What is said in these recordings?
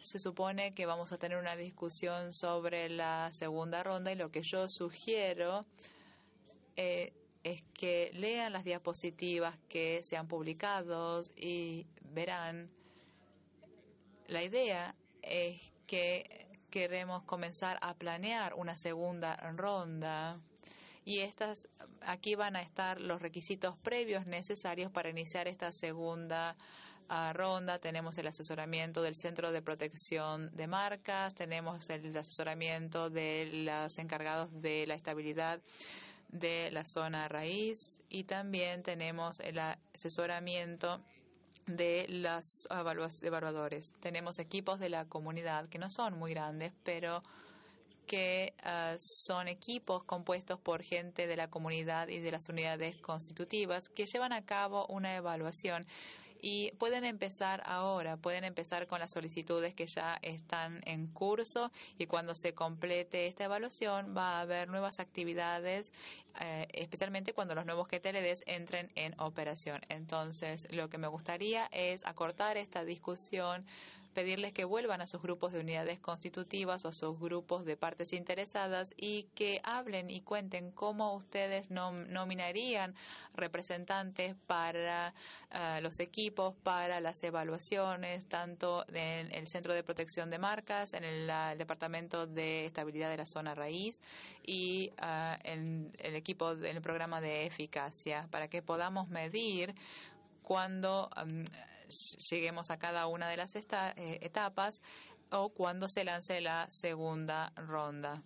Se supone que vamos a tener una discusión sobre la segunda ronda y lo que yo sugiero es que lean las diapositivas que se han publicado y verán. La idea es que queremos comenzar a planear una segunda ronda y aquí van a estar los requisitos previos necesarios para iniciar esta segunda ronda. Tenemos el asesoramiento del Centro de Protección de Marcas, tenemos el asesoramiento de los encargados de la estabilidad de la zona raíz y también tenemos el asesoramiento de los evaluadores. Tenemos equipos de la comunidad que no son muy grandes, pero que son equipos compuestos por gente de la comunidad y de las unidades constitutivas que llevan a cabo una evaluación. Y pueden empezar ahora, pueden empezar con las solicitudes que ya están en curso y cuando se complete esta evaluación va a haber nuevas actividades, especialmente cuando los nuevos GTLDs entren en operación. Entonces, lo que me gustaría es acortar esta discusión, pedirles que vuelvan a sus grupos de unidades constitutivas o a sus grupos de partes interesadas y que hablen y cuenten cómo ustedes nominarían representantes para los equipos, para las evaluaciones, tanto en el Centro de Protección de Marcas, en el Departamento de Estabilidad de la Zona Raíz y en el equipo del programa de eficacia, para que podamos medir cuando lleguemos a cada una de las etapas o cuando se lance la segunda ronda.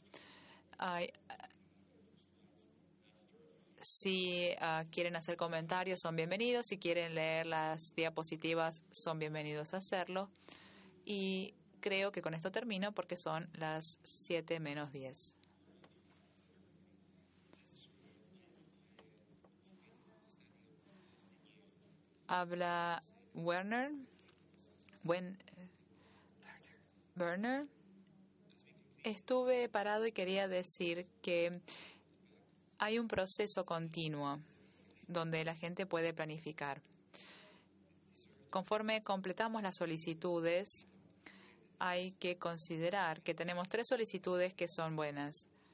Si quieren hacer comentarios, son bienvenidos. Si quieren leer las diapositivas, son bienvenidos a hacerlo. Y creo que con esto termino porque son las 7:10. Habla Werner. Werner. Estuve parado y quería decir que hay un proceso continuo donde la gente puede planificar. Conforme completamos las solicitudes, hay que considerar que tenemos 3 solicitudes que son buenas.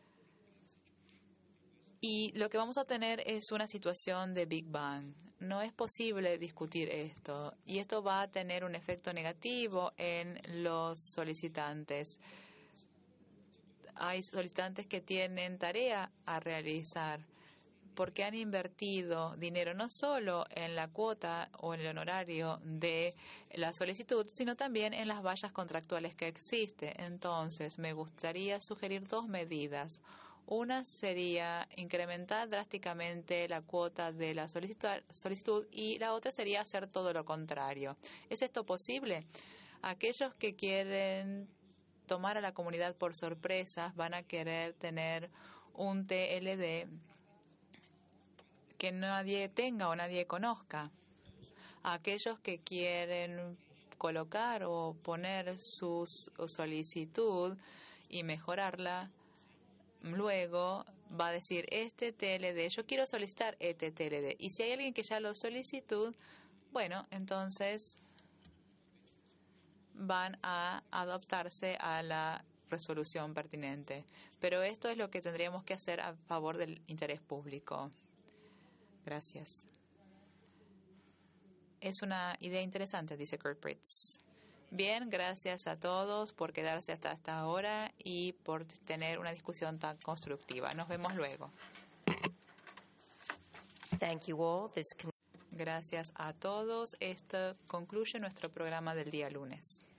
Y lo que vamos a tener es una situación de Big Bang. No es posible discutir esto. Y esto va a tener un efecto negativo en los solicitantes. Hay solicitantes que tienen tarea a realizar porque han invertido dinero no solo en la cuota o en el honorario de la solicitud, sino también en las vallas contractuales que existen. Entonces, me gustaría sugerir 2 medidas. Una sería incrementar drásticamente la cuota de la solicitud y la otra sería hacer todo lo contrario. ¿Es esto posible? Aquellos que quieren tomar a la comunidad por sorpresa van a querer tener un TLD que nadie tenga o nadie conozca. Aquellos que quieren colocar o poner su solicitud y mejorarla, luego va a decir este TLD, yo quiero solicitar este TLD. Y si hay alguien que ya lo solicitó, bueno, entonces van a adaptarse a la resolución pertinente. Pero esto es lo que tendríamos que hacer a favor del interés público. Gracias. Es una idea interesante, dice Kurt Pritz. Bien, gracias a todos por quedarse hasta esta hora y por tener una discusión tan constructiva. Nos vemos luego. Thank you all. Gracias a todos. Esto concluye nuestro programa del día lunes.